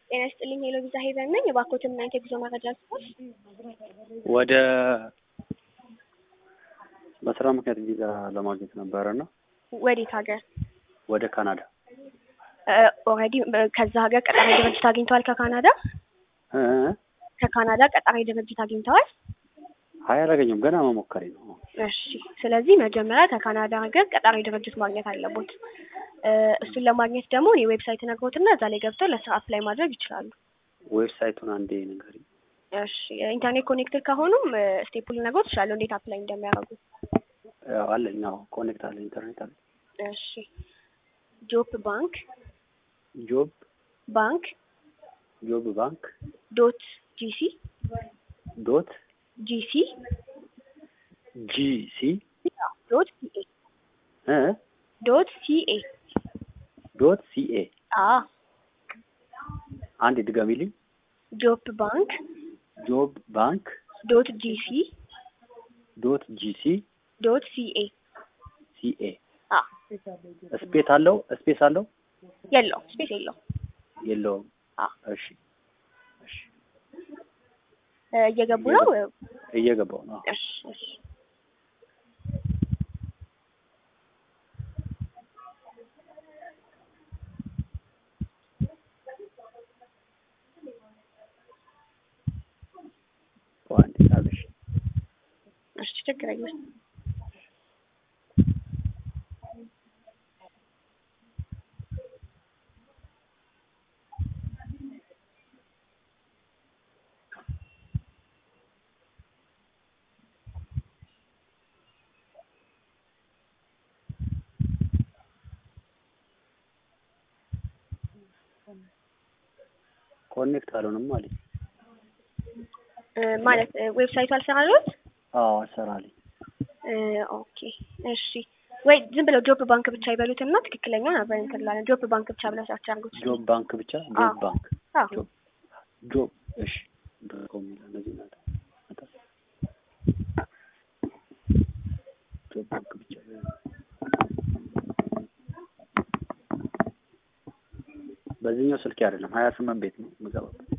ጤና ይስጥልኝ ሄሎ ቪዛ ሄቨን ነኝ። የባኮትን እና የጉዞ መረጃ ስፖርት ወደ በስራ ምክንያት ቪዛ ለማግኘት ነበርና ወዴት ሀገር? ወደ ካናዳ። ኦልሬዲ ከዛ ሀገር ቀጣሪ ድርጅት አግኝተዋል? ከካናዳ ቀጣሪ ድርጅት አግኝተዋል? አይ አላገኘሁም፣ ገና መሞከሬ ነው። እሺ፣ ስለዚህ መጀመሪያ ከካናዳ ሀገር ቀጣሪ ድርጅት ማግኘት አለቦት። እሱን ለማግኘት ደግሞ የዌብሳይት ነግሮትና እዛ ላይ ገብተው ለስራ አፕላይ ማድረግ ይችላሉ። ዌብሳይቱን አንዴ ንገሪኝ። እሺ፣ ኢንተርኔት ኮኔክትድ ከሆኑም ስቴፑል ነግሮት ይችላሉ እንዴት አፕላይ እንደሚያደርጉ። አለኝ፣ አዎ ኮኔክት አለ፣ ኢንተርኔት አለ። እሺ፣ ጆብ ባንክ ዶት ጂሲ ዶት ሲኤ አንድ ድጋሚልኝ። ጆብ ባንክ ዶት ጂሲ ሲኤ ስፔስ አለው? የለው፣ ስፔስ የለውም። እሺ እየገቡ ነው? እየገባው ነው። እሺ ችግር የለም። ኮኔክት አልሆነም ማለት ዌብሳይቱ አልሰራልዎት? አዎ አልሰራልኝ። ኦኬ እሺ። ወይ ዝም ብለው ጆብ ባንክ ብቻ ይበሉትና ትክክለኛውን አብረን እንላለን። ጆብ ባንክ ብቻ ብለው ሰርች አድርጉት። ጆብ ባንክ ብቻ። ጆብ እሺ። ጆብ ባንክ ብቻ በዚህኛው ስልክ አይደለም፣ 28 ቤት ነው የምገባው።